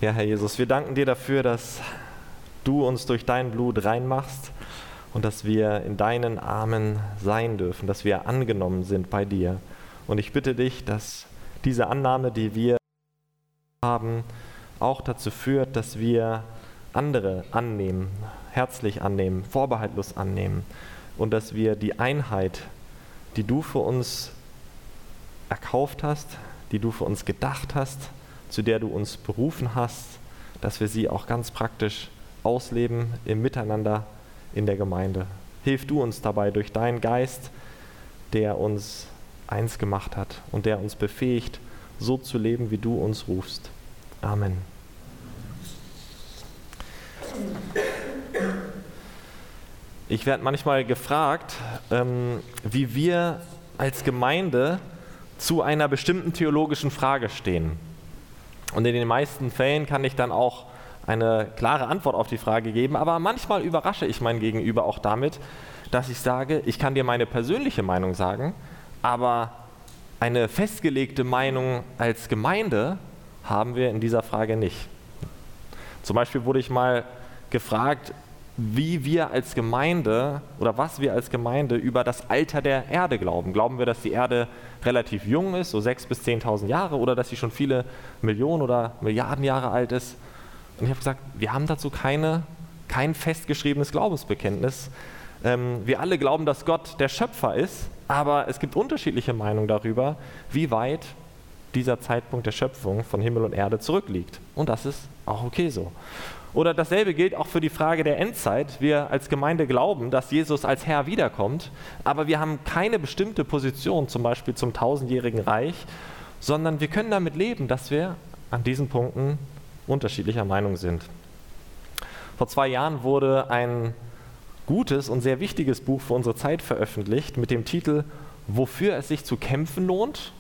Ja, Herr Jesus, wir danken dir dafür, dass du uns durch dein Blut reinmachst und dass wir in deinen Armen sein dürfen, dass wir angenommen sind bei dir. Und ich bitte dich, dass diese Annahme, die wir haben, auch dazu führt, dass wir andere annehmen, herzlich annehmen, vorbehaltlos annehmen und dass wir die Einheit, die du für uns erkauft hast, die du für uns gedacht hast, zu der du uns berufen hast, dass wir sie auch ganz praktisch ausleben im Miteinander in der Gemeinde. Hilf du uns dabei durch deinen Geist, der uns eins gemacht hat und der uns befähigt, so zu leben, wie du uns rufst. Amen. Ich werde manchmal gefragt, wie wir als Gemeinde zu einer bestimmten theologischen Frage stehen. Und in den meisten Fällen kann ich dann auch eine klare Antwort auf die Frage geben, aber manchmal überrasche ich mein Gegenüber auch damit, dass ich sage, ich kann dir meine persönliche Meinung sagen, aber eine festgelegte Meinung als Gemeinde haben wir in dieser Frage nicht. Zum Beispiel wurde ich mal gefragt, wie wir als Gemeinde oder was wir als Gemeinde über das Alter der Erde glauben. Glauben wir, dass die Erde relativ jung ist, so 6.000 bis 10.000 Jahre, oder dass sie schon viele Millionen oder Milliarden Jahre alt ist? Und ich habe gesagt, wir haben dazu kein festgeschriebenes Glaubensbekenntnis. Wir alle glauben, dass Gott der Schöpfer ist, aber es gibt unterschiedliche Meinungen darüber, wie weit dieser Zeitpunkt der Schöpfung von Himmel und Erde zurückliegt. Und das ist auch okay so. Oder dasselbe gilt auch für die Frage der Endzeit. Wir als Gemeinde glauben, dass Jesus als Herr wiederkommt, aber wir haben keine bestimmte Position, zum Beispiel zum 1000-jährigen Reich, sondern wir können damit leben, dass wir an diesen Punkten unterschiedlicher Meinung sind. Vor 2 Jahren wurde ein gutes und sehr wichtiges Buch für unsere Zeit veröffentlicht mit dem Titel »Wofür es sich zu kämpfen lohnt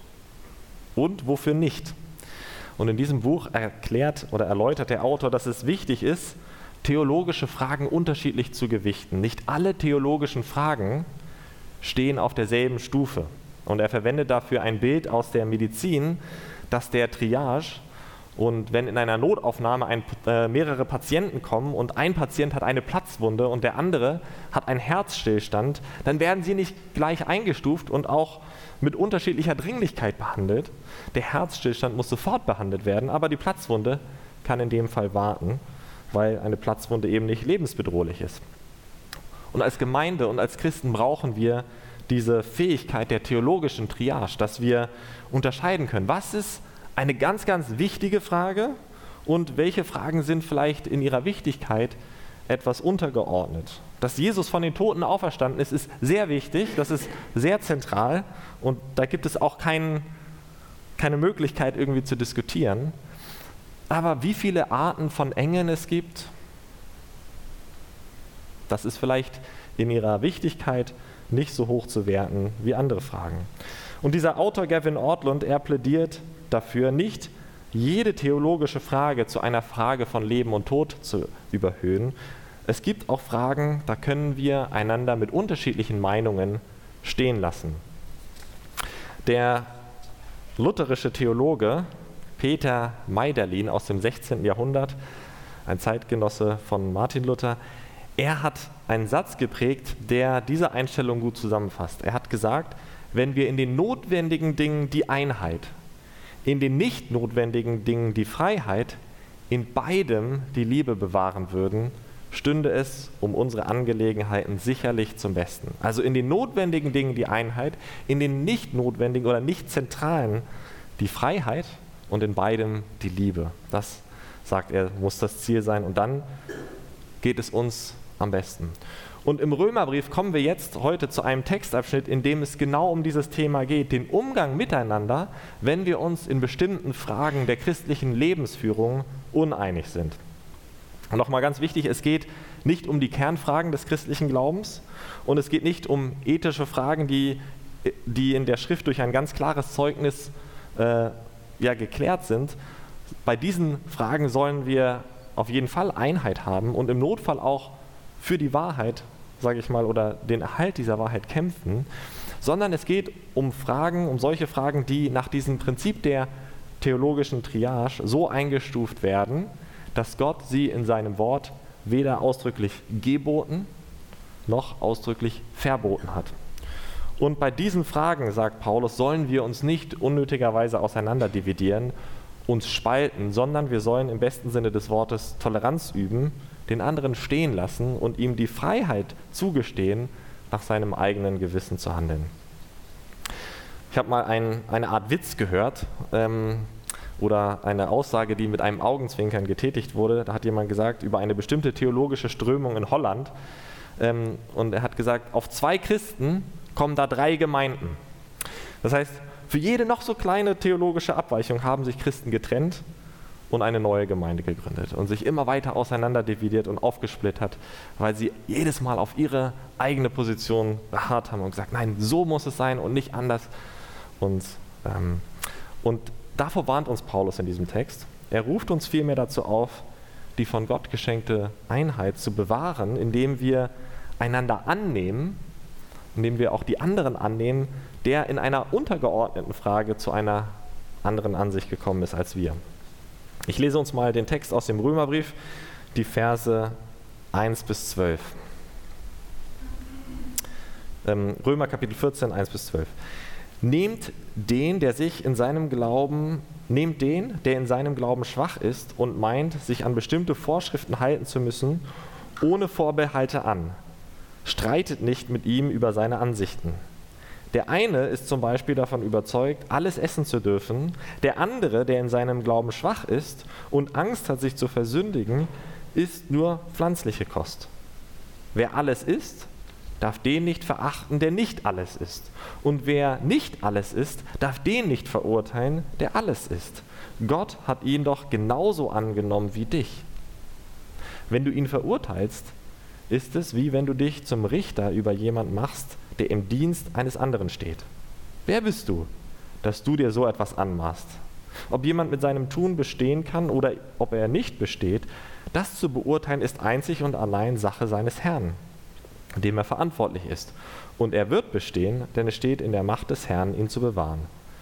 und wofür nicht«. Und in diesem Buch erklärt oder erläutert der Autor, dass es wichtig ist, theologische Fragen unterschiedlich zu gewichten. Nicht alle theologischen Fragen stehen auf derselben Stufe. Und er verwendet dafür ein Bild aus der Medizin, das der Triage. Und wenn in einer Notaufnahme mehrere Patienten kommen und ein Patient hat eine Platzwunde und der andere hat einen Herzstillstand, dann werden sie nicht gleich eingestuft und auch mit unterschiedlicher Dringlichkeit behandelt. Der Herzstillstand muss sofort behandelt werden, aber die Platzwunde kann in dem Fall warten, weil eine Platzwunde eben nicht lebensbedrohlich ist. Und als Gemeinde und als Christen brauchen wir diese Fähigkeit der theologischen Triage, dass wir unterscheiden können, was ist eine ganz, ganz wichtige Frage und welche Fragen sind vielleicht in ihrer Wichtigkeit etwas untergeordnet. Dass Jesus von den Toten auferstanden ist, ist sehr wichtig, das ist sehr zentral und da gibt es auch keine Möglichkeit irgendwie zu diskutieren. Aber wie viele Arten von Engeln es gibt, das ist vielleicht in ihrer Wichtigkeit nicht so hoch zu werten wie andere Fragen. Und dieser Autor Gavin Ortlund, er plädiert dafür, nicht jede theologische Frage zu einer Frage von Leben und Tod zu überhöhen. Es gibt auch Fragen, da können wir einander mit unterschiedlichen Meinungen stehen lassen. Der lutherische Theologe Peter Meiderlin aus dem 16. Jahrhundert, ein Zeitgenosse von Martin Luther, er hat einen Satz geprägt, der diese Einstellung gut zusammenfasst. Er hat gesagt, wenn wir in den notwendigen Dingen die Einheit, in den nicht notwendigen Dingen die Freiheit, in beidem die Liebe bewahren würden, stünde es um unsere Angelegenheiten sicherlich zum Besten. Also in den notwendigen Dingen die Einheit, in den nicht notwendigen oder nicht zentralen die Freiheit und in beidem die Liebe. Das, sagt er, muss das Ziel sein und dann geht es uns am besten. Und im Römerbrief kommen wir jetzt heute zu einem Textabschnitt, in dem es genau um dieses Thema geht, den Umgang miteinander, wenn wir uns in bestimmten Fragen der christlichen Lebensführung uneinig sind. Und nochmal ganz wichtig, es geht nicht um die Kernfragen des christlichen Glaubens und es geht nicht um ethische Fragen, die in der Schrift durch ein ganz klares Zeugnis geklärt sind. Bei diesen Fragen sollen wir auf jeden Fall Einheit haben und im Notfall auch für die Wahrheit, sage ich mal, oder den Erhalt dieser Wahrheit kämpfen, sondern es geht um Fragen, um solche Fragen, die nach diesem Prinzip der theologischen Triage so eingestuft werden, dass Gott sie in seinem Wort weder ausdrücklich geboten noch ausdrücklich verboten hat. Und bei diesen Fragen, sagt Paulus, sollen wir uns nicht unnötigerweise auseinanderdividieren, uns spalten, sondern wir sollen im besten Sinne des Wortes Toleranz üben, den anderen stehen lassen und ihm die Freiheit zugestehen, nach seinem eigenen Gewissen zu handeln. Ich habe mal eine Art Witz gehört oder eine Aussage, die mit einem Augenzwinkern getätigt wurde. Da hat jemand gesagt über eine bestimmte theologische Strömung in Holland und er hat gesagt, auf 2 Christen kommen da 3 Gemeinden. Das heißt, für jede noch so kleine theologische Abweichung haben sich Christen getrennt und eine neue Gemeinde gegründet und sich immer weiter auseinanderdividiert und aufgesplittert, weil sie jedes Mal auf ihre eigene Position beharrt haben und gesagt, nein, so muss es sein und nicht anders. Und davor warnt uns Paulus in diesem Text. Er ruft uns vielmehr dazu auf, die von Gott geschenkte Einheit zu bewahren, indem wir einander annehmen, indem wir auch die anderen annehmen, der in einer untergeordneten Frage zu einer anderen Ansicht gekommen ist als wir. Ich lese uns mal den Text aus dem Römerbrief, die Verse 1 bis 12. Römer Kapitel 14, 1 bis 12. Nehmt den, der in seinem Glauben schwach ist und meint, sich an bestimmte Vorschriften halten zu müssen, ohne Vorbehalte an. Streitet nicht mit ihm über seine Ansichten. Der eine ist zum Beispiel davon überzeugt, alles essen zu dürfen. Der andere, der in seinem Glauben schwach ist und Angst hat, sich zu versündigen, isst nur pflanzliche Kost. Wer alles isst, darf den nicht verachten, der nicht alles isst. Und wer nicht alles isst, darf den nicht verurteilen, der alles isst. Gott hat ihn doch genauso angenommen wie dich. Wenn du ihn verurteilst, ist es, wie wenn du dich zum Richter über jemanden machst, der im Dienst eines anderen steht. Wer bist du, dass du dir so etwas anmaßt? Ob jemand mit seinem Tun bestehen kann oder ob er nicht besteht, das zu beurteilen ist einzig und allein Sache seines Herrn, dem er verantwortlich ist. Und er wird bestehen, denn es steht in der Macht des Herrn, ihn zu bewahren.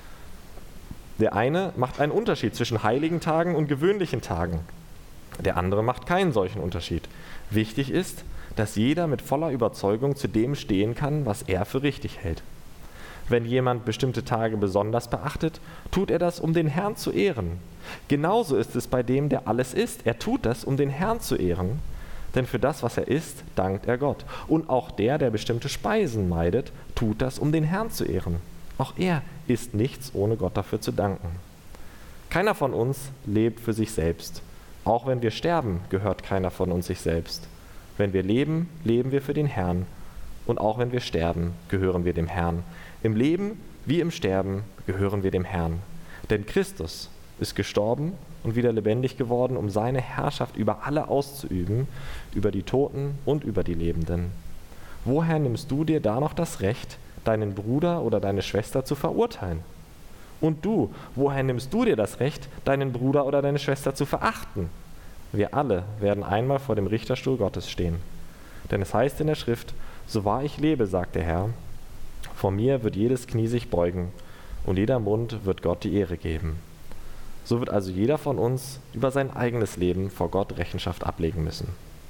Der eine macht einen Unterschied zwischen heiligen Tagen und gewöhnlichen Tagen. Der andere macht keinen solchen Unterschied. Wichtig ist, dass jeder mit voller Überzeugung zu dem stehen kann, was er für richtig hält. Wenn jemand bestimmte Tage besonders beachtet, tut er das, um den Herrn zu ehren. Genauso ist es bei dem, der alles isst. Er tut das, um den Herrn zu ehren, denn für das, was er isst, dankt er Gott. Und auch der bestimmte Speisen meidet, tut das, um den Herrn zu ehren. Auch er isst nichts, ohne Gott dafür zu danken. Keiner von uns lebt für sich selbst. Auch wenn wir sterben, gehört keiner von uns sich selbst. Wenn wir leben, leben wir für den Herrn. Und auch wenn wir sterben, gehören wir dem Herrn. Im Leben wie im Sterben gehören wir dem Herrn. Denn Christus ist gestorben und wieder lebendig geworden, um seine Herrschaft über alle auszuüben, über die Toten und über die Lebenden. Woher nimmst du dir da noch das Recht, deinen Bruder oder deine Schwester zu verurteilen? Und du, woher nimmst du dir das Recht, deinen Bruder oder deine Schwester zu verachten? Wir alle werden einmal vor dem Richterstuhl Gottes stehen. Denn es heißt in der Schrift, so wahr ich lebe, sagt der Herr, vor mir wird jedes Knie sich beugen und jeder Mund wird Gott die Ehre geben. So wird also jeder von uns über sein eigenes Leben vor Gott Rechenschaft ablegen müssen.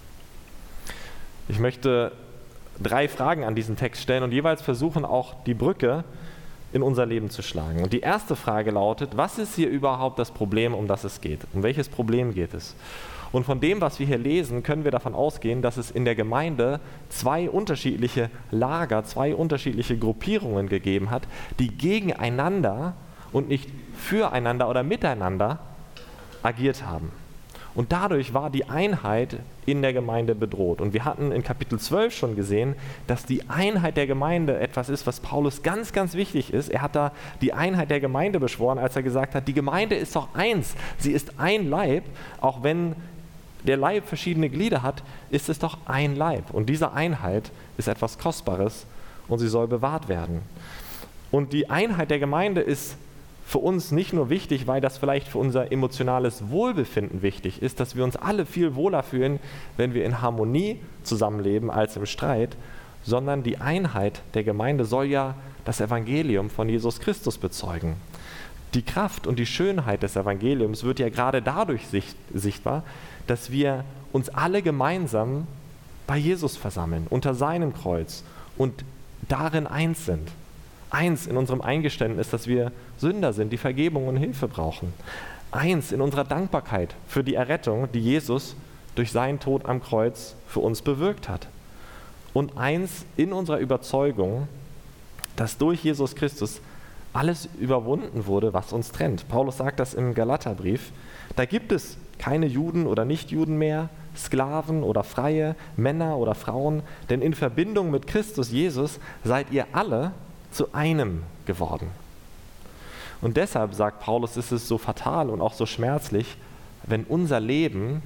Ich möchte 3 Fragen an diesen Text stellen und jeweils versuchen, auch die Brücke in unser Leben zu schlagen. Und die erste Frage lautet, was ist hier überhaupt das Problem, um das es geht? Um welches Problem geht es? Und von dem, was wir hier lesen, können wir davon ausgehen, dass es in der Gemeinde 2 unterschiedliche Lager, 2 unterschiedliche Gruppierungen gegeben hat, die gegeneinander und nicht füreinander oder miteinander agiert haben. Und dadurch war die Einheit in der Gemeinde bedroht. Und wir hatten in Kapitel 12 schon gesehen, dass die Einheit der Gemeinde etwas ist, was Paulus ganz, ganz wichtig ist. Er hat da die Einheit der Gemeinde beschworen, als er gesagt hat, die Gemeinde ist doch eins. Sie ist ein Leib. Auch wenn der Leib verschiedene Glieder hat, ist es doch ein Leib. Und diese Einheit ist etwas Kostbares und sie soll bewahrt werden. Und die Einheit der Gemeinde ist für uns nicht nur wichtig, weil das vielleicht für unser emotionales Wohlbefinden wichtig ist, dass wir uns alle viel wohler fühlen, wenn wir in Harmonie zusammenleben als im Streit, sondern die Einheit der Gemeinde soll ja das Evangelium von Jesus Christus bezeugen. Die Kraft und die Schönheit des Evangeliums wird ja gerade dadurch sichtbar, dass wir uns alle gemeinsam bei Jesus versammeln, unter seinem Kreuz und darin eins sind. Eins in unserem Eingeständnis, dass wir Sünder sind, die Vergebung und Hilfe brauchen. Eins in unserer Dankbarkeit für die Errettung, die Jesus durch seinen Tod am Kreuz für uns bewirkt hat. Und eins in unserer Überzeugung, dass durch Jesus Christus alles überwunden wurde, was uns trennt. Paulus sagt das im Galaterbrief. Da gibt es keine Juden oder Nichtjuden mehr, Sklaven oder Freie, Männer oder Frauen, denn in Verbindung mit Christus Jesus seid ihr alle zu einem geworden. Und deshalb, sagt Paulus, ist es so fatal und auch so schmerzlich, wenn unser Leben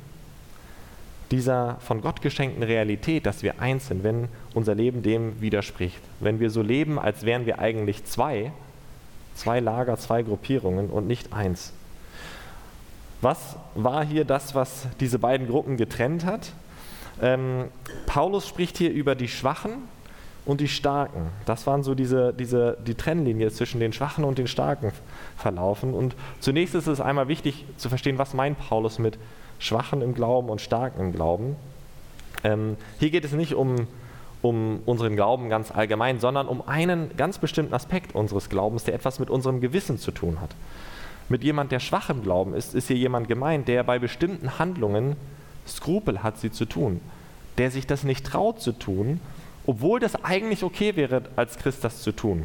dieser von Gott geschenkten Realität, dass wir eins sind, wenn unser Leben dem widerspricht. Wenn wir so leben, als wären wir eigentlich zwei Lager, zwei Gruppierungen und nicht eins. Was war hier das, was diese beiden Gruppen getrennt hat? Paulus spricht hier über die Schwachen und die Starken. Das waren so die Trennlinie zwischen den Schwachen und den Starken verlaufen. Und zunächst ist es einmal wichtig zu verstehen, was meint Paulus mit Schwachen im Glauben und Starken im Glauben. Hier geht es nicht um unseren Glauben ganz allgemein, sondern um einen ganz bestimmten Aspekt unseres Glaubens, der etwas mit unserem Gewissen zu tun hat. Mit jemand, der schwach im Glauben ist hier jemand gemeint, der bei bestimmten Handlungen Skrupel hat, sie zu tun, der sich das nicht traut zu tun, obwohl das eigentlich okay wäre, als Christ das zu tun.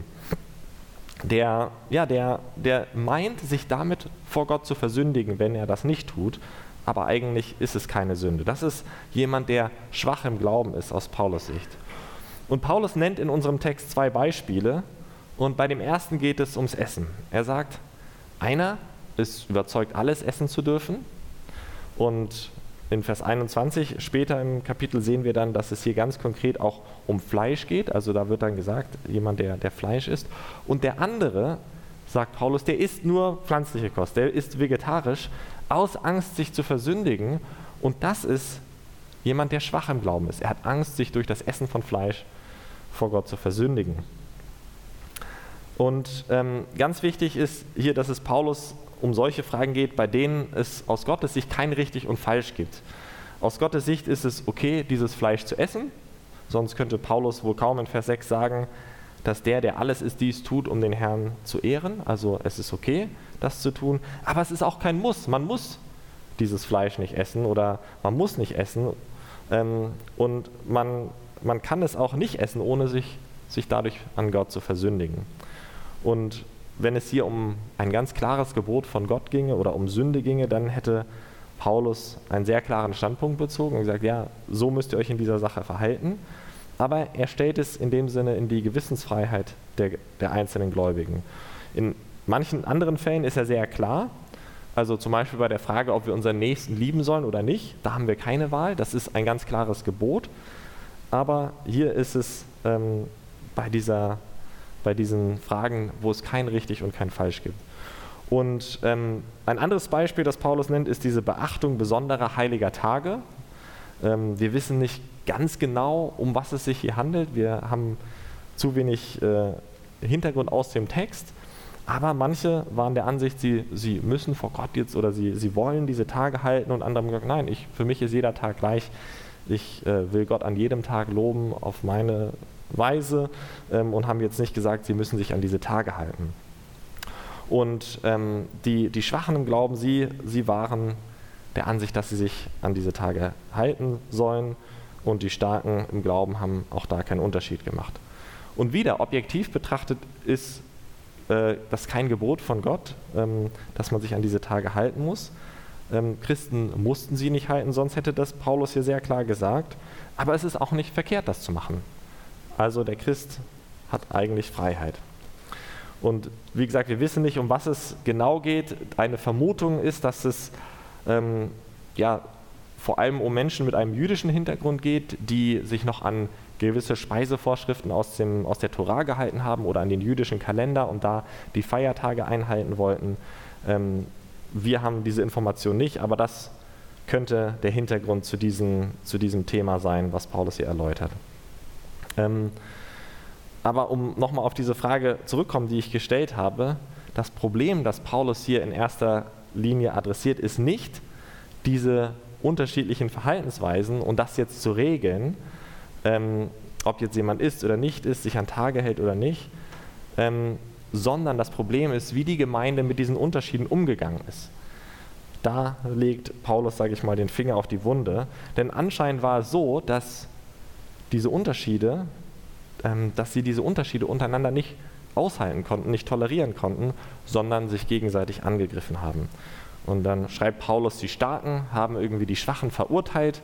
Der meint, sich damit vor Gott zu versündigen, wenn er das nicht tut, aber eigentlich ist es keine Sünde. Das ist jemand, der schwach im Glauben ist, aus Paulus Sicht. Und Paulus nennt in unserem Text 2 Beispiele und bei dem ersten geht es ums Essen. Er sagt, einer ist überzeugt, alles essen zu dürfen und in Vers 21 später im Kapitel sehen wir dann, dass es hier ganz konkret auch um Fleisch geht, also da wird dann gesagt, jemand, der Fleisch isst. Und der andere, sagt Paulus, der isst nur pflanzliche Kost, der isst vegetarisch, aus Angst, sich zu versündigen. Und das ist jemand, der schwach im Glauben ist. Er hat Angst, sich durch das Essen von Fleisch vor Gott zu versündigen. Und ganz wichtig ist hier, dass es Paulus um solche Fragen geht, bei denen es aus Gottes Sicht kein richtig und falsch gibt. Aus Gottes Sicht ist es okay, dieses Fleisch zu essen, sonst könnte Paulus wohl kaum in Vers 6 sagen, dass der alles ist, dies tut, um den Herrn zu ehren. Also es ist okay, das zu tun, aber es ist auch kein Muss. Man muss dieses Fleisch nicht essen oder man muss nicht essen und man kann es auch nicht essen, ohne sich dadurch an Gott zu versündigen. Und wenn es hier um ein ganz klares Gebot von Gott ginge oder um Sünde ginge, dann hätte Paulus einen sehr klaren Standpunkt bezogen und gesagt, ja, so müsst ihr euch in dieser Sache verhalten. Aber er stellt es in dem Sinne in die Gewissensfreiheit der einzelnen Gläubigen. In manchen anderen Fällen ist er sehr klar, also zum Beispiel bei der Frage, ob wir unseren Nächsten lieben sollen oder nicht, da haben wir keine Wahl, das ist ein ganz klares Gebot. Aber hier ist es bei diesen Fragen, wo es kein richtig und kein falsch gibt. Und ein anderes Beispiel, das Paulus nennt, ist diese Beachtung besonderer heiliger Tage. Wir wissen nicht ganz genau, um was es sich hier handelt. Wir haben zu wenig Hintergrund aus dem Text. Aber manche waren der Ansicht, sie müssen vor Gott jetzt oder sie wollen diese Tage halten und andere haben gesagt, nein, für mich ist jeder Tag gleich. Ich will Gott an jedem Tag loben auf meine Weise und haben jetzt nicht gesagt, sie müssen sich an diese Tage halten. Und die Schwachen im Glauben, sie waren der Ansicht, dass sie sich an diese Tage halten sollen und die Starken im Glauben haben auch da keinen Unterschied gemacht. Und wieder, objektiv betrachtet ist das kein Gebot von Gott, dass man sich an diese Tage halten muss. Christen mussten sie nicht halten, sonst hätte das Paulus hier sehr klar gesagt. Aber es ist auch nicht verkehrt, das zu machen. Also der Christ hat eigentlich Freiheit. Und wie gesagt, wir wissen nicht, um was es genau geht. Eine Vermutung ist, dass es vor allem um Menschen mit einem jüdischen Hintergrund geht, die sich noch an gewisse Speisevorschriften aus der Tora gehalten haben oder an den jüdischen Kalender und da die Feiertage einhalten wollten. Wir haben diese Information nicht, aber das könnte der Hintergrund zu diesem Thema sein, was Paulus hier erläutert. Aber um nochmal auf diese Frage zurückzukommen, die ich gestellt habe, das Problem, das Paulus hier in erster Linie adressiert, ist nicht diese unterschiedlichen Verhaltensweisen und das jetzt zu regeln, ob jetzt jemand isst oder nicht isst, sich an Tage hält oder nicht, sondern das Problem ist, wie die Gemeinde mit diesen Unterschieden umgegangen ist. Da legt Paulus, sage ich mal, den Finger auf die Wunde, denn anscheinend war es so, dass sie diese Unterschiede untereinander nicht aushalten konnten, nicht tolerieren konnten, sondern sich gegenseitig angegriffen haben. Und dann schreibt Paulus, die Starken haben irgendwie die Schwachen verurteilt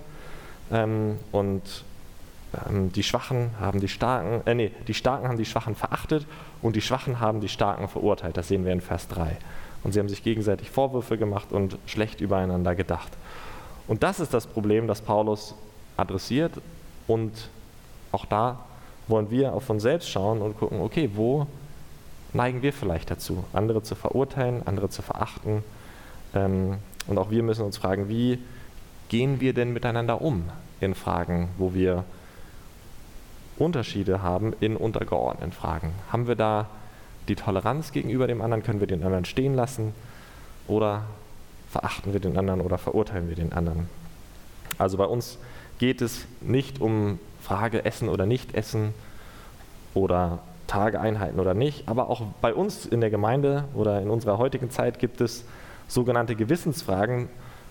und die Starken haben die Schwachen verachtet und die Schwachen haben die Starken verurteilt. Das sehen wir in Vers 3. Und sie haben sich gegenseitig Vorwürfe gemacht und schlecht übereinander gedacht. Und das ist das Problem, das Paulus adressiert. Und auch da wollen wir auf uns selbst schauen und gucken, okay, wo neigen wir vielleicht dazu, andere zu verurteilen, andere zu verachten. Und auch wir müssen uns fragen, wie gehen wir denn miteinander um in Fragen, wo wir Unterschiede haben in untergeordneten Fragen. Haben wir da die Toleranz gegenüber dem anderen, können wir den anderen stehen lassen oder verachten wir den anderen oder verurteilen wir den anderen? Also bei uns geht es nicht um Frage Essen oder nicht Essen oder Tage einhalten oder nicht, aber auch bei uns in der Gemeinde oder in unserer heutigen Zeit gibt es sogenannte Gewissensfragen,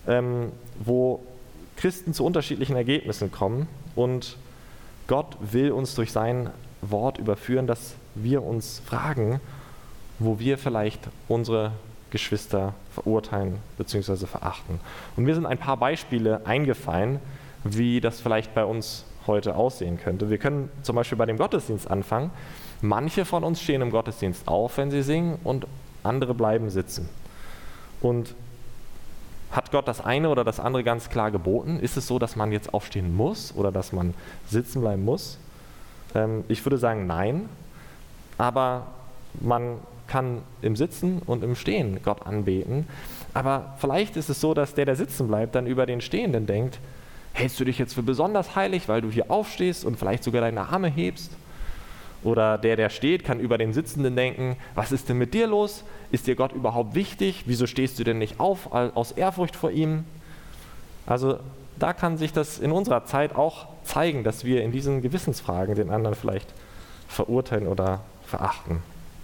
wo Christen zu unterschiedlichen Ergebnissen kommen und Gott will uns durch sein Wort überführen, dass wir uns fragen, wo wir vielleicht unsere Geschwister verurteilen bzw. verachten. Und mir sind ein paar Beispiele eingefallen, wie das vielleicht bei uns heute aussehen könnte. Wir können zum Beispiel bei dem Gottesdienst anfangen. Manche von uns stehen im Gottesdienst auf, wenn sie singen, und andere bleiben sitzen. Und hat Gott das eine oder das andere ganz klar geboten? Ist es so, dass man jetzt aufstehen muss oder dass man sitzen bleiben muss? Ich würde sagen, nein. Aber man kann im Sitzen und im Stehen Gott anbeten. Aber vielleicht ist es so, dass der sitzen bleibt, dann über den Stehenden denkt, hältst du dich jetzt für besonders heilig, weil du hier aufstehst und vielleicht sogar deine Arme hebst? Oder der steht, kann über den Sitzenden denken, was ist denn mit dir los? Ist dir Gott überhaupt wichtig? Wieso stehst du denn nicht auf aus Ehrfurcht vor ihm? Also da kann sich das in unserer Zeit auch zeigen, dass wir in diesen Gewissensfragen den anderen vielleicht verurteilen oder verachten.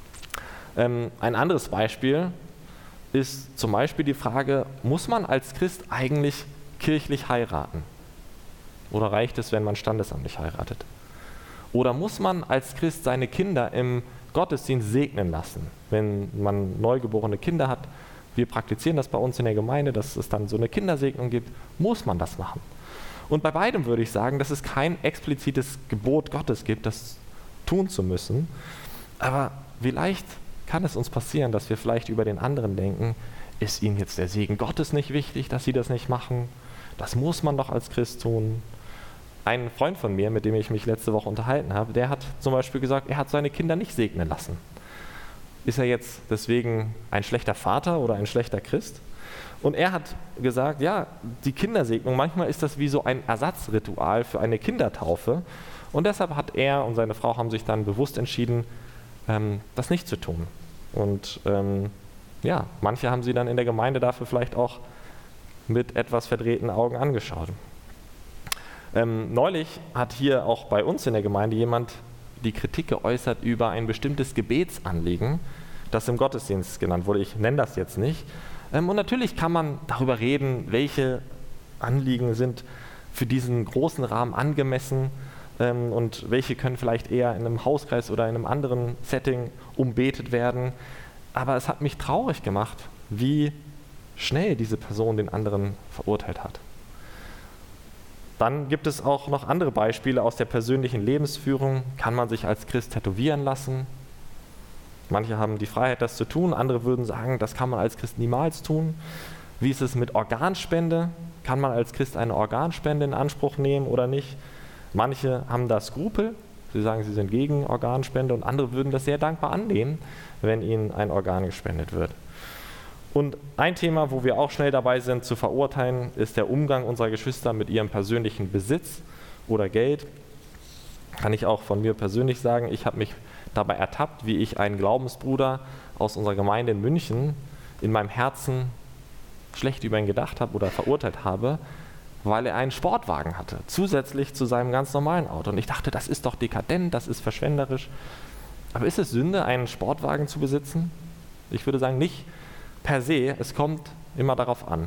Ein anderes Beispiel ist zum Beispiel die Frage, muss man als Christ eigentlich kirchlich heiraten? Oder reicht es, wenn man standesamtlich heiratet? Oder muss man als Christ seine Kinder im Gottesdienst segnen lassen, wenn man neugeborene Kinder hat? Wir praktizieren das bei uns in der Gemeinde, dass es dann so eine Kindersegnung gibt. Muss man das machen? Und bei beidem würde ich sagen, dass es kein explizites Gebot Gottes gibt, das tun zu müssen. Aber vielleicht kann es uns passieren, dass wir vielleicht über den anderen denken, ist ihnen jetzt der Segen Gottes nicht wichtig, dass sie das nicht machen? Das muss man doch als Christ tun. Ein Freund von mir, mit dem ich mich letzte Woche unterhalten habe, der hat zum Beispiel gesagt, er hat seine Kinder nicht segnen lassen. Ist er jetzt deswegen ein schlechter Vater oder ein schlechter Christ? Und er hat gesagt, ja, die Kindersegnung, manchmal ist das wie so ein Ersatzritual für eine Kindertaufe. Und deshalb hat er und seine Frau haben sich dann bewusst entschieden, das nicht zu tun. Und manche haben sie dann in der Gemeinde dafür vielleicht auch mit etwas verdrehten Augen angeschaut. Neulich hat hier auch bei uns in der Gemeinde jemand die Kritik geäußert über ein bestimmtes Gebetsanliegen, das im Gottesdienst genannt wurde. Ich nenne das jetzt nicht. Und natürlich kann man darüber reden, welche Anliegen sind für diesen großen Rahmen angemessen und welche können vielleicht eher in einem Hauskreis oder in einem anderen Setting umbetet werden. Aber es hat mich traurig gemacht, wie schnell diese Person den anderen verurteilt hat. Dann gibt es auch noch andere Beispiele aus der persönlichen Lebensführung. Kann man sich als Christ tätowieren lassen? Manche haben die Freiheit, das zu tun. Andere würden sagen, das kann man als Christ niemals tun. Wie ist es mit Organspende? Kann man als Christ eine Organspende in Anspruch nehmen oder nicht? Manche haben da Skrupel. Sie sagen, sie sind gegen Organspende und andere würden das sehr dankbar annehmen, wenn ihnen ein Organ gespendet wird. Und ein Thema, wo wir auch schnell dabei sind zu verurteilen, ist der Umgang unserer Geschwister mit ihrem persönlichen Besitz oder Geld. Kann ich auch von mir persönlich sagen, ich habe mich dabei ertappt, wie ich einen Glaubensbruder aus unserer Gemeinde in München in meinem Herzen schlecht über ihn gedacht habe oder verurteilt habe, weil er einen Sportwagen hatte, zusätzlich zu seinem ganz normalen Auto. Und ich dachte, das ist doch dekadent, das ist verschwenderisch. Aber ist es Sünde, einen Sportwagen zu besitzen? Ich würde sagen, nicht per se, es kommt immer darauf an.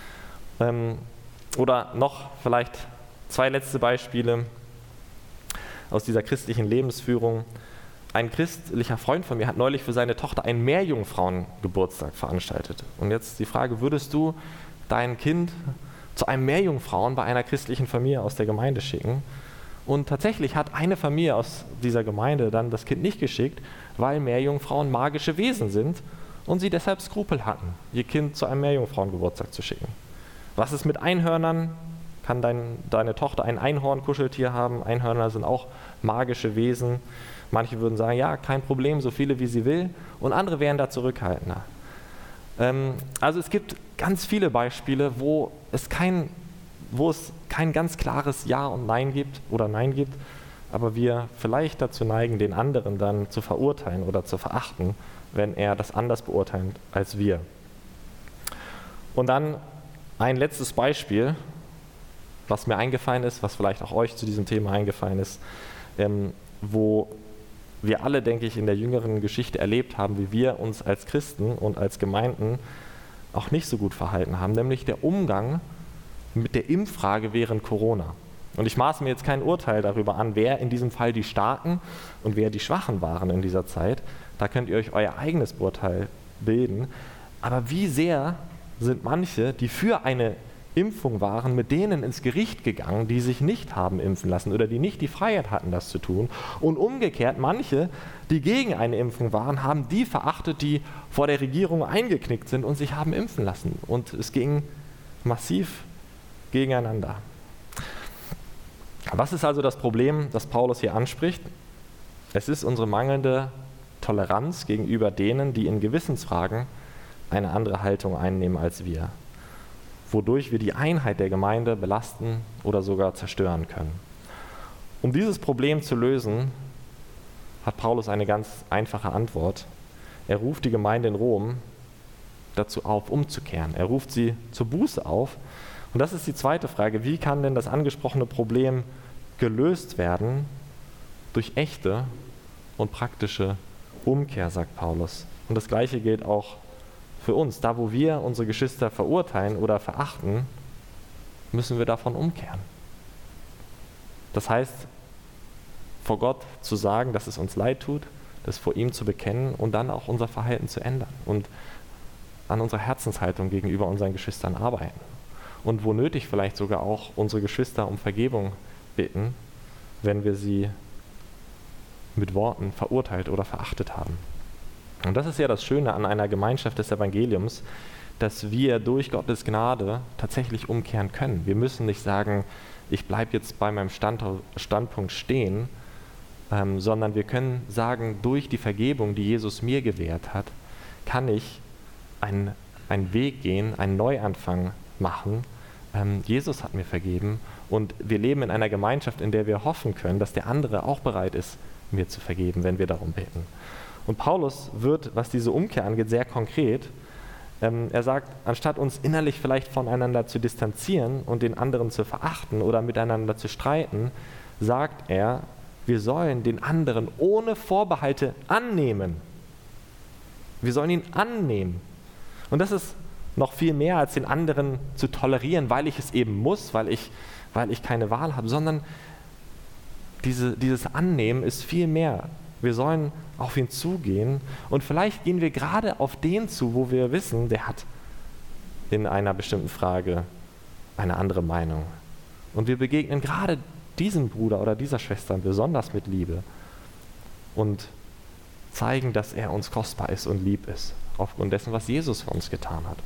Oder noch vielleicht 2 letzte Beispiele aus dieser christlichen Lebensführung. Ein christlicher Freund von mir hat neulich für seine Tochter einen Meerjungfrauengeburtstag veranstaltet. Und jetzt die Frage, würdest du dein Kind zu einem Meerjungfrauen bei einer christlichen Familie aus der Gemeinde schicken? Und tatsächlich hat eine Familie aus dieser Gemeinde dann das Kind nicht geschickt, weil Meerjungfrauen magische Wesen sind und sie deshalb Skrupel hatten, ihr Kind zu einem Meerjungfrauengeburtstag zu schicken. Was ist mit Einhörnern? Kann deine Tochter ein Einhorn-Kuscheltier haben? Einhörner sind auch magische Wesen. Manche würden sagen, ja, kein Problem, so viele wie sie will. Und andere wären da zurückhaltender. Also es gibt ganz viele Beispiele, wo es kein ganz klares Ja und Nein gibt oder Nein gibt, aber wir vielleicht dazu neigen, den anderen dann zu verurteilen oder zu verachten, wenn er das anders beurteilt als wir. Und dann ein letztes Beispiel, was mir eingefallen ist, was vielleicht auch euch zu diesem Thema eingefallen ist, wo wir alle, denke ich, in der jüngeren Geschichte erlebt haben, wie wir uns als Christen und als Gemeinden auch nicht so gut verhalten haben, nämlich der Umgang mit der Impffrage während Corona. Und ich maße mir jetzt kein Urteil darüber an, wer in diesem Fall die Starken und wer die Schwachen waren in dieser Zeit. Da könnt ihr euch euer eigenes Urteil bilden. Aber wie sehr sind manche, die für eine Impfung waren, mit denen ins Gericht gegangen, die sich nicht haben impfen lassen oder die nicht die Freiheit hatten, das zu tun. Und umgekehrt, manche, die gegen eine Impfung waren, haben die verachtet, die vor der Regierung eingeknickt sind und sich haben impfen lassen. Und es ging massiv gegeneinander. Was ist also das Problem, das Paulus hier anspricht? Es ist unsere mangelnde Toleranz gegenüber denen, die in Gewissensfragen eine andere Haltung einnehmen als wir, wodurch wir die Einheit der Gemeinde belasten oder sogar zerstören können. Um dieses Problem zu lösen, hat Paulus eine ganz einfache Antwort. Er ruft die Gemeinde in Rom dazu auf, umzukehren. Er ruft sie zur Buße auf. Und das ist die zweite Frage. Wie kann denn das angesprochene Problem gelöst werden? Durch echte und praktische Umkehr, sagt Paulus. Und das Gleiche gilt auch für uns. Da, wo wir unsere Geschwister verurteilen oder verachten, müssen wir davon umkehren. Das heißt, vor Gott zu sagen, dass es uns leid tut, das vor ihm zu bekennen und dann auch unser Verhalten zu ändern und an unserer Herzenshaltung gegenüber unseren Geschwistern arbeiten. Und wo nötig vielleicht sogar auch unsere Geschwister um Vergebung bitten, wenn wir sie mit Worten verurteilt oder verachtet haben. Und das ist ja das Schöne an einer Gemeinschaft des Evangeliums, dass wir durch Gottes Gnade tatsächlich umkehren können. Wir müssen nicht sagen, ich bleibe jetzt bei meinem Standpunkt stehen, sondern wir können sagen, durch die Vergebung, die Jesus mir gewährt hat, kann ich einen Weg gehen, einen Neuanfang machen. Jesus hat mir vergeben und wir leben in einer Gemeinschaft, in der wir hoffen können, dass der andere auch bereit ist, mir zu vergeben, wenn wir darum beten. Und Paulus wird, was diese Umkehr angeht, sehr konkret. Er sagt, anstatt uns innerlich vielleicht voneinander zu distanzieren und den anderen zu verachten oder miteinander zu streiten, sagt er, wir sollen den anderen ohne Vorbehalte annehmen. Wir sollen ihn annehmen. Und das ist noch viel mehr als den anderen zu tolerieren, weil ich es eben muss, weil ich keine Wahl habe, sondern dieses Annehmen ist viel mehr. Wir sollen auf ihn zugehen und vielleicht gehen wir gerade auf den zu, wo wir wissen, der hat in einer bestimmten Frage eine andere Meinung. Und wir begegnen gerade diesem Bruder oder dieser Schwester besonders mit Liebe und zeigen, dass er uns kostbar ist und lieb ist, aufgrund dessen, was Jesus für uns getan hat.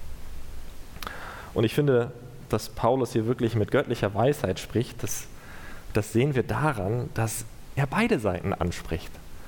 Und ich finde, dass Paulus hier wirklich mit göttlicher Weisheit spricht, das sehen wir daran, dass er beide Seiten anspricht.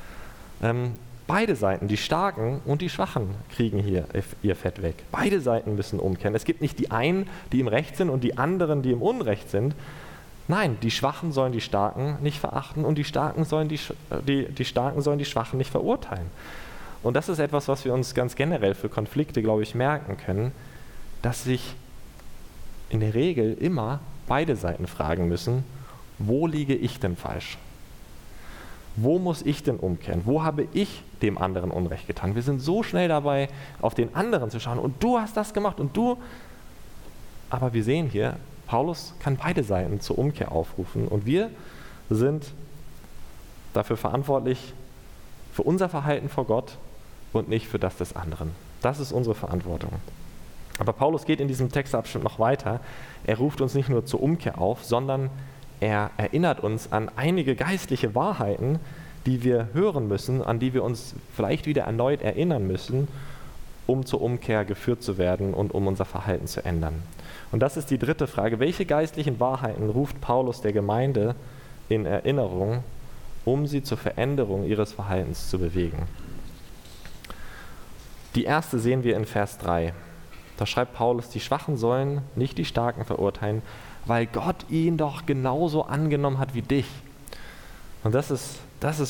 Beide Seiten, die Starken und die Schwachen, kriegen hier ihr Fett weg. Beide Seiten müssen umkehren. Es gibt nicht die einen, die im Recht sind und die anderen, die im Unrecht sind, Nein, die Schwachen sollen die Starken nicht verachten und die Starken sollen die Schwachen nicht verurteilen. Und das ist etwas, was wir uns ganz generell für Konflikte, glaube ich, merken können, dass sich in der Regel immer beide Seiten fragen müssen, wo liege ich denn falsch? Wo muss ich denn umkehren? Wo habe ich dem anderen Unrecht getan? Wir sind so schnell dabei, auf den anderen zu schauen und du hast das gemacht und du. Aber wir sehen hier, Paulus kann beide Seiten zur Umkehr aufrufen und wir sind dafür verantwortlich, für unser Verhalten vor Gott und nicht für das des anderen. Das ist unsere Verantwortung. Aber Paulus geht in diesem Textabschnitt noch weiter. Er ruft uns nicht nur zur Umkehr auf, sondern er erinnert uns an einige geistliche Wahrheiten, die wir hören müssen, an die wir uns vielleicht wieder erneut erinnern müssen, um zur Umkehr geführt zu werden und um unser Verhalten zu ändern. Und das ist die dritte Frage. Welche geistlichen Wahrheiten ruft Paulus der Gemeinde in Erinnerung, um sie zur Veränderung ihres Verhaltens zu bewegen? Die erste sehen wir in Vers 3. Da schreibt Paulus, die Schwachen sollen nicht die Starken verurteilen, weil Gott ihn doch genauso angenommen hat wie dich. Und das ist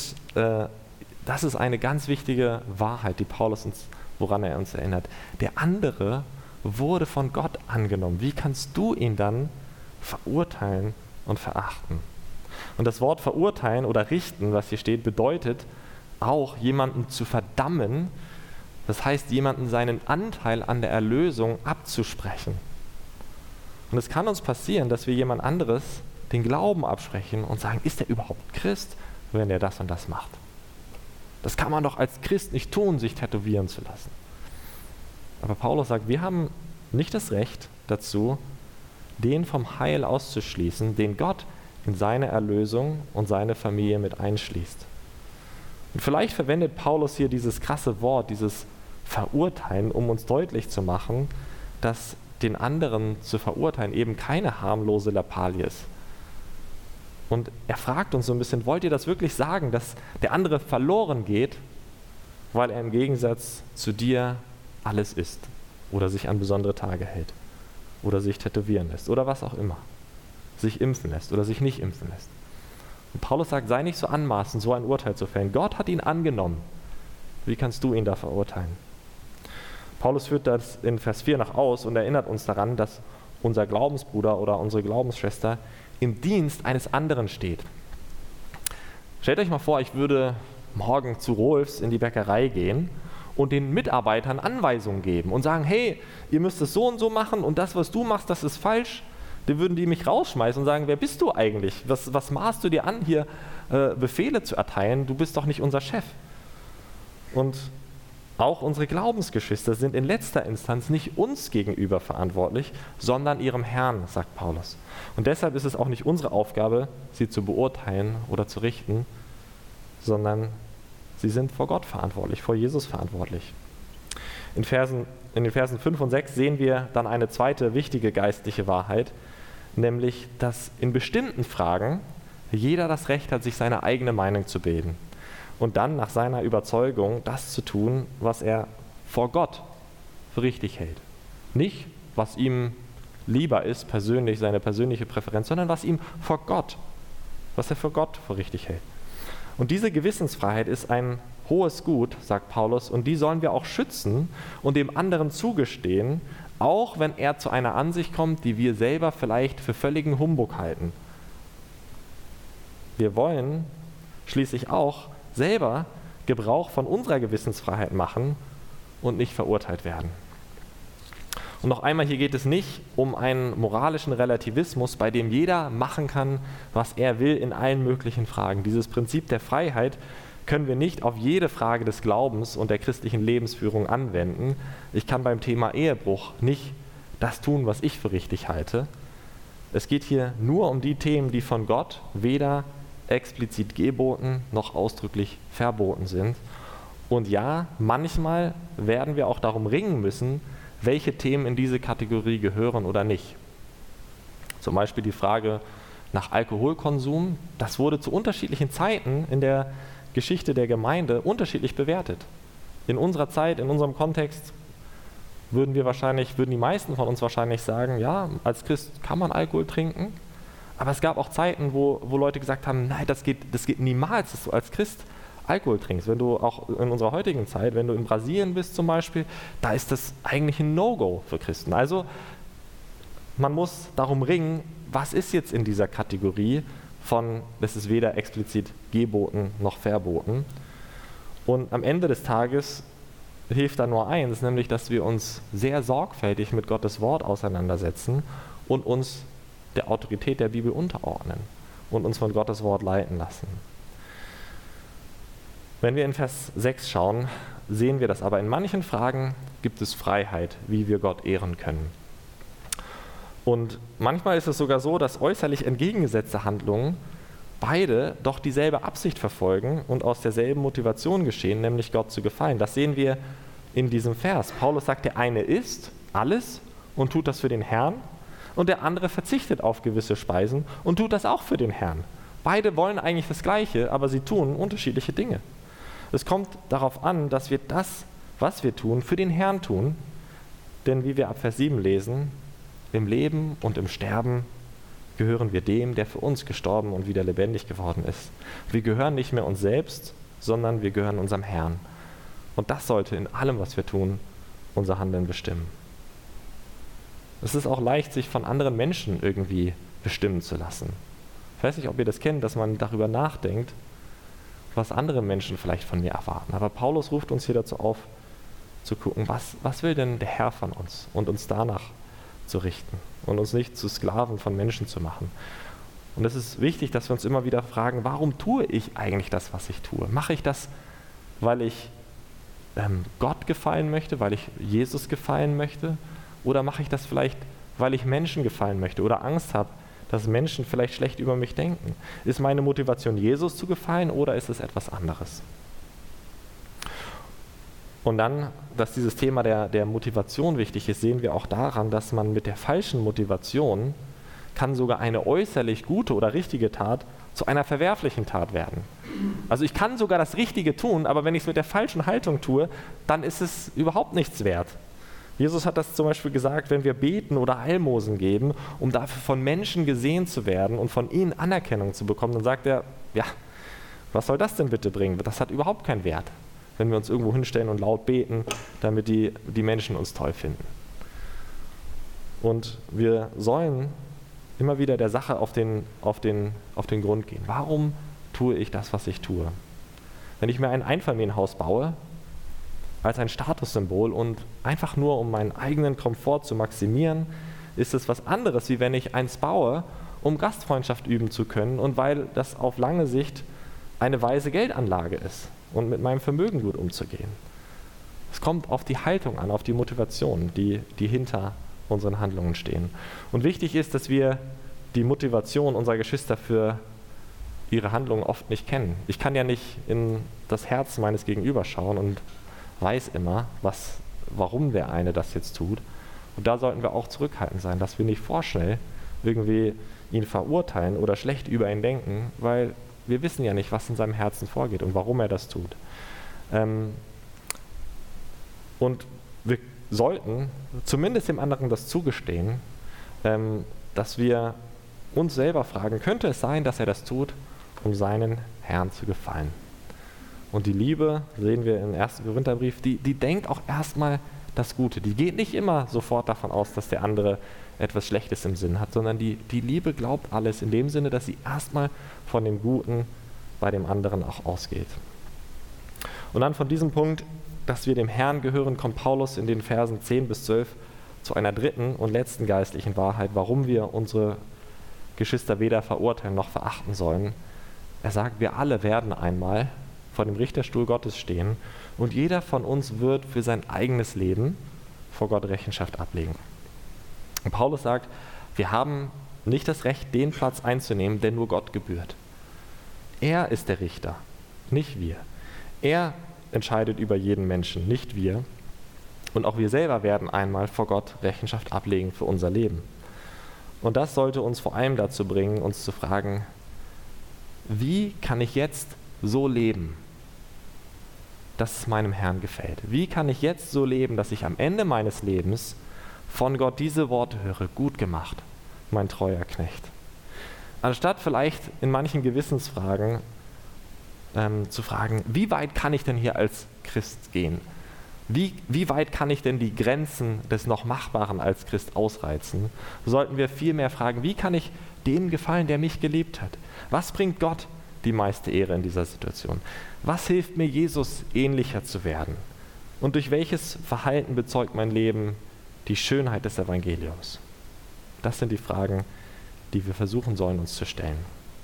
eine ganz wichtige Wahrheit, die woran er uns erinnert. Der andere wurde von Gott angenommen. Wie kannst du ihn dann verurteilen und verachten? Und das Wort verurteilen oder richten, was hier steht, bedeutet auch, jemanden zu verdammen. Das heißt, jemanden seinen Anteil an der Erlösung abzusprechen. Und es kann uns passieren, dass wir jemand anderes den Glauben absprechen und sagen, ist er überhaupt Christ, wenn er das und das macht? Das kann man doch als Christ nicht tun, sich tätowieren zu lassen. Aber Paulus sagt, wir haben nicht das Recht dazu, den vom Heil auszuschließen, den Gott in seine Erlösung und seine Familie mit einschließt. Und vielleicht verwendet Paulus hier dieses krasse Wort, dieses Verurteilen, um uns deutlich zu machen, dass den anderen zu verurteilen eben keine harmlose Lappalie ist. Und er fragt uns so ein bisschen, wollt ihr das wirklich sagen, dass der andere verloren geht, weil er im Gegensatz zu dir alles isst oder sich an besondere Tage hält oder sich tätowieren lässt oder was auch immer, sich impfen lässt oder sich nicht impfen lässt. Und Paulus sagt, sei nicht so anmaßend, so ein Urteil zu fällen. Gott hat ihn angenommen. Wie kannst du ihn da verurteilen? Paulus führt das in Vers 4 noch aus und erinnert uns daran, dass unser Glaubensbruder oder unsere Glaubensschwester im Dienst eines anderen steht. Stellt euch mal vor, ich würde morgen zu Rolfs in die Bäckerei gehen und den Mitarbeitern Anweisungen geben und sagen, hey, ihr müsst es so und so machen und das, was du machst, das ist falsch. Dann würden die mich rausschmeißen und sagen, wer bist du eigentlich? Was maßt du dir an, hier Befehle zu erteilen? Du bist doch nicht unser Chef. Und auch unsere Glaubensgeschwister sind in letzter Instanz nicht uns gegenüber verantwortlich, sondern ihrem Herrn, sagt Paulus. Und deshalb ist es auch nicht unsere Aufgabe, sie zu beurteilen oder zu richten, sondern sie sind vor Gott verantwortlich, vor Jesus verantwortlich. In den Versen 5 und 6 sehen wir dann eine zweite wichtige geistliche Wahrheit, nämlich, dass in bestimmten Fragen jeder das Recht hat, sich seine eigene Meinung zu bilden. Und dann nach seiner Überzeugung das zu tun, was er vor Gott für richtig hält. Nicht, was ihm lieber ist, persönlich, seine persönliche Präferenz, sondern was er für Gott für richtig hält. Und diese Gewissensfreiheit ist ein hohes Gut, sagt Paulus, und die sollen wir auch schützen und dem anderen zugestehen, auch wenn er zu einer Ansicht kommt, die wir selber vielleicht für völligen Humbug halten. Wir wollen schließlich auch selber Gebrauch von unserer Gewissensfreiheit machen und nicht verurteilt werden. Und noch einmal, hier geht es nicht um einen moralischen Relativismus, bei dem jeder machen kann, was er will in allen möglichen Fragen. Dieses Prinzip der Freiheit können wir nicht auf jede Frage des Glaubens und der christlichen Lebensführung anwenden. Ich kann beim Thema Ehebruch nicht das tun, was ich für richtig halte. Es geht hier nur um die Themen, die von Gott weder explizit geboten noch ausdrücklich verboten sind. Und ja, manchmal werden wir auch darum ringen müssen, welche Themen in diese Kategorie gehören oder nicht. Zum Beispiel die Frage nach Alkoholkonsum. Das wurde zu unterschiedlichen Zeiten in der Geschichte der Gemeinde unterschiedlich bewertet. In unserer Zeit, in unserem Kontext würden die meisten von uns wahrscheinlich sagen, ja, als Christ kann man Alkohol trinken, Aber es gab auch Zeiten, wo Leute gesagt haben, nein, das geht niemals, dass du als Christ Alkohol trinkst. Wenn du auch in unserer heutigen Zeit, wenn du in Brasilien bist zum Beispiel, da ist das eigentlich ein No-Go für Christen. Also man muss darum ringen, was ist jetzt in dieser Kategorie von, das ist weder explizit geboten noch verboten. Und am Ende des Tages hilft da nur eins, nämlich, dass wir uns sehr sorgfältig mit Gottes Wort auseinandersetzen und uns der Autorität der Bibel unterordnen und uns von Gottes Wort leiten lassen. Wenn wir in Vers 6 schauen, sehen wir das aber. In manchen Fragen gibt es Freiheit, wie wir Gott ehren können. Und manchmal ist es sogar so, dass äußerlich entgegengesetzte Handlungen beide doch dieselbe Absicht verfolgen und aus derselben Motivation geschehen, nämlich Gott zu gefallen. Das sehen wir in diesem Vers. Paulus sagt, der eine isst alles und tut das für den Herrn und der andere verzichtet auf gewisse Speisen und tut das auch für den Herrn. Beide wollen eigentlich das Gleiche, aber sie tun unterschiedliche Dinge. Es kommt darauf an, dass wir das, was wir tun, für den Herrn tun, denn wie wir ab Vers 7 lesen, im Leben und im Sterben gehören wir dem, der für uns gestorben und wieder lebendig geworden ist. Wir gehören nicht mehr uns selbst, sondern wir gehören unserem Herrn. Und das sollte in allem, was wir tun, unser Handeln bestimmen. Es ist auch leicht, sich von anderen Menschen irgendwie bestimmen zu lassen. Ich weiß nicht, ob ihr das kennt, dass man darüber nachdenkt, was andere Menschen vielleicht von mir erwarten. Aber Paulus ruft uns hier dazu auf, zu gucken, was will denn der Herr von uns und uns danach zu richten und uns nicht zu Sklaven von Menschen zu machen. Und es ist wichtig, dass wir uns immer wieder fragen, warum tue ich eigentlich das, was ich tue? Mache ich das, weil ich Gott gefallen möchte, weil ich Jesus gefallen möchte? Oder mache ich das vielleicht, weil ich Menschen gefallen möchte oder Angst habe, dass Menschen vielleicht schlecht über mich denken? Ist meine Motivation, Jesus zu gefallen oder ist es etwas anderes? Und dann, dass dieses Thema der Motivation wichtig ist, sehen wir auch daran, dass man mit der falschen Motivation kann sogar eine äußerlich gute oder richtige Tat zu einer verwerflichen Tat werden. Also ich kann sogar das Richtige tun, aber wenn ich es mit der falschen Haltung tue, dann ist es überhaupt nichts wert. Jesus hat das zum Beispiel gesagt, wenn wir beten oder Almosen geben, um dafür von Menschen gesehen zu werden und von ihnen Anerkennung zu bekommen, dann sagt er, ja, was soll das denn bitte bringen? Das hat überhaupt keinen Wert, wenn wir uns irgendwo hinstellen und laut beten, damit die Menschen uns toll finden. Und wir sollen immer wieder der Sache auf den Grund gehen. Warum tue ich das, was ich tue? Wenn ich mir ein Einfamilienhaus baue, als ein Statussymbol und einfach nur, um meinen eigenen Komfort zu maximieren, ist es was anderes, wie wenn ich eins baue, um Gastfreundschaft üben zu können und weil das auf lange Sicht eine weise Geldanlage ist und mit meinem Vermögen gut umzugehen. Es kommt auf die Haltung an, auf die Motivation, die hinter unseren Handlungen stehen. Und wichtig ist, dass wir die Motivation unserer Geschwister für ihre Handlungen oft nicht kennen. Ich kann ja nicht in das Herz meines Gegenübers schauen und weiß immer, warum der eine das jetzt tut. Und da sollten wir auch zurückhaltend sein, dass wir nicht vorschnell irgendwie ihn verurteilen oder schlecht über ihn denken, weil wir wissen ja nicht, was in seinem Herzen vorgeht und warum er das tut. Und wir sollten zumindest dem anderen das zugestehen, dass wir uns selber fragen, könnte es sein, dass er das tut, um seinen Herrn zu gefallen? Und die Liebe, sehen wir im 1. Korintherbrief, die denkt auch erstmal das Gute. Die geht nicht immer sofort davon aus, dass der andere etwas Schlechtes im Sinn hat, sondern die Liebe glaubt alles in dem Sinne, dass sie erstmal von dem Guten bei dem anderen auch ausgeht. Und dann von diesem Punkt, dass wir dem Herrn gehören, kommt Paulus in den Versen 10 bis 12 zu einer dritten und letzten geistlichen Wahrheit, warum wir unsere Geschwister weder verurteilen noch verachten sollen. Er sagt, wir alle werden einmal vor dem Richterstuhl Gottes stehen und jeder von uns wird für sein eigenes Leben vor Gott Rechenschaft ablegen. Und Paulus sagt, wir haben nicht das Recht, den Platz einzunehmen, der nur Gott gebührt. Er ist der Richter, nicht wir. Er entscheidet über jeden Menschen, nicht wir. Und auch wir selber werden einmal vor Gott Rechenschaft ablegen für unser Leben. Und das sollte uns vor allem dazu bringen, uns zu fragen, wie kann ich jetzt so leben, dass es meinem Herrn gefällt? Wie kann ich jetzt so leben, dass ich am Ende meines Lebens von Gott diese Worte höre, gut gemacht, mein treuer Knecht? Anstatt vielleicht in manchen Gewissensfragen zu fragen, wie weit kann ich denn hier als Christ gehen? Wie weit kann ich denn die Grenzen des noch Machbaren als Christ ausreizen? Sollten wir vielmehr fragen, wie kann ich dem gefallen, der mich geliebt hat? Was bringt Gott die meiste Ehre in dieser Situation? Was hilft mir, Jesus ähnlicher zu werden? Und durch welches Verhalten bezeugt mein Leben die Schönheit des Evangeliums? Das sind die Fragen, die wir versuchen sollen, uns zu stellen.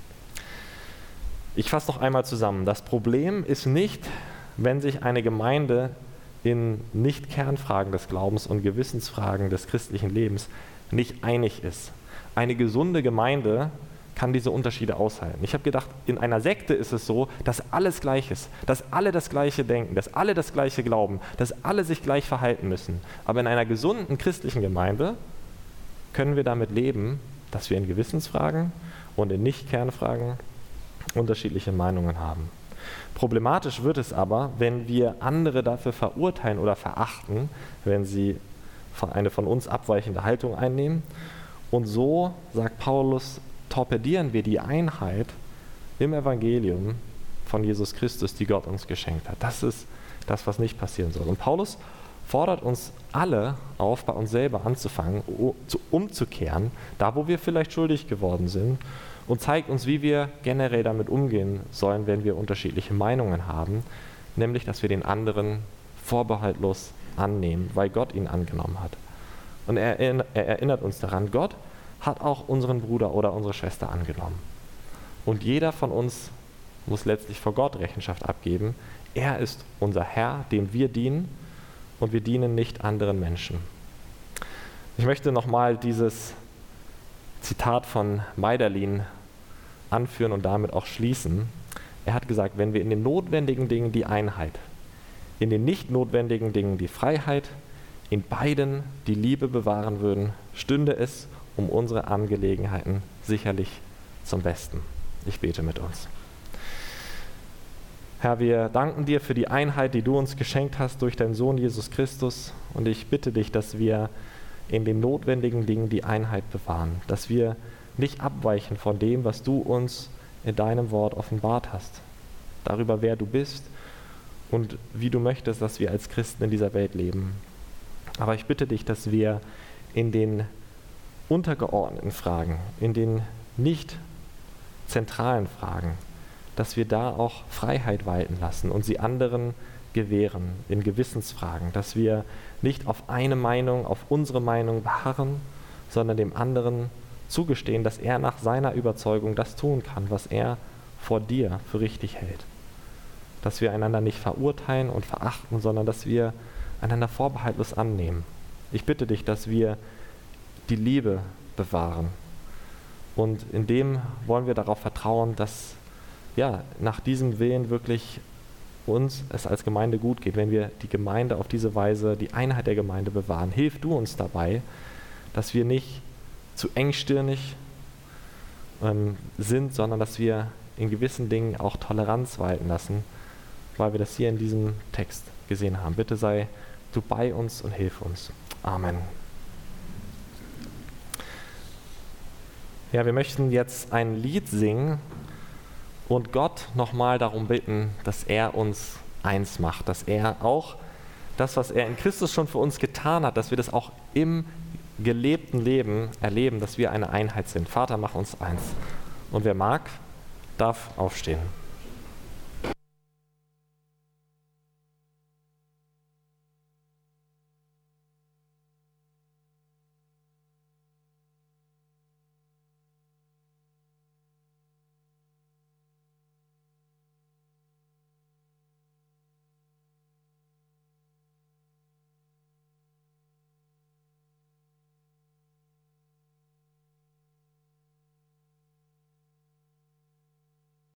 Ich fasse noch einmal zusammen. Das Problem ist nicht, wenn sich eine Gemeinde in Nicht-Kernfragen des Glaubens und Gewissensfragen des christlichen Lebens nicht einig ist. Eine gesunde Gemeinde kann diese Unterschiede aushalten. Ich habe gedacht, in einer Sekte ist es so, dass alles gleich ist, dass alle das Gleiche denken, dass alle das Gleiche glauben, dass alle sich gleich verhalten müssen. Aber in einer gesunden christlichen Gemeinde können wir damit leben, dass wir in Gewissensfragen und in Nicht-Kernfragen unterschiedliche Meinungen haben. Problematisch wird es aber, wenn wir andere dafür verurteilen oder verachten, wenn sie eine von uns abweichende Haltung einnehmen. Und so, sagt Paulus, torpedieren wir die Einheit im Evangelium von Jesus Christus, die Gott uns geschenkt hat. Das ist das, was nicht passieren soll. Und Paulus fordert uns alle auf, bei uns selber anzufangen, umzukehren, da wo wir vielleicht schuldig geworden sind, und zeigt uns, wie wir generell damit umgehen sollen, wenn wir unterschiedliche Meinungen haben, nämlich, dass wir den anderen vorbehaltlos annehmen, weil Gott ihn angenommen hat. Und er erinnert uns daran, Gott hat auch unseren Bruder oder unsere Schwester angenommen. Und jeder von uns muss letztlich vor Gott Rechenschaft abgeben. Er ist unser Herr, dem wir dienen, und wir dienen nicht anderen Menschen. Ich möchte nochmal dieses Zitat von Meiderlin anführen und damit auch schließen. Er hat gesagt, wenn wir in den notwendigen Dingen die Einheit, in den nicht notwendigen Dingen die Freiheit, in beiden die Liebe bewahren würden, stünde es um unsere Angelegenheiten sicherlich zum Besten. Ich bete mit uns. Herr, wir danken dir für die Einheit, die du uns geschenkt hast durch deinen Sohn Jesus Christus, und ich bitte dich, dass wir in den notwendigen Dingen die Einheit bewahren, dass wir nicht abweichen von dem, was du uns in deinem Wort offenbart hast, darüber, wer du bist und wie du möchtest, dass wir als Christen in dieser Welt leben. Aber ich bitte dich, dass wir in den untergeordneten Fragen, in den nicht zentralen Fragen, dass wir da auch Freiheit walten lassen und sie anderen gewähren in Gewissensfragen, dass wir nicht auf eine Meinung, auf unsere Meinung beharren, sondern dem anderen zugestehen, dass er nach seiner Überzeugung das tun kann, was er vor dir für richtig hält. Dass wir einander nicht verurteilen und verachten, sondern dass wir einander vorbehaltlos annehmen. Ich bitte dich, dass wir die Liebe bewahren. Und in dem wollen wir darauf vertrauen, dass nach diesem Willen wirklich uns es als Gemeinde gut geht, wenn wir die Gemeinde auf diese Weise, die Einheit der Gemeinde bewahren. Hilf du uns dabei, dass wir nicht zu engstirnig sind, sondern dass wir in gewissen Dingen auch Toleranz walten lassen, weil wir das hier in diesem Text gesehen haben. Bitte sei du bei uns und hilf uns. Amen. Ja, wir möchten jetzt ein Lied singen und Gott nochmal darum bitten, dass er uns eins macht, dass er auch das, was er in Christus schon für uns getan hat, dass wir das auch im gelebten Leben erleben, dass wir eine Einheit sind. Vater, mach uns eins. Und wer mag, darf aufstehen.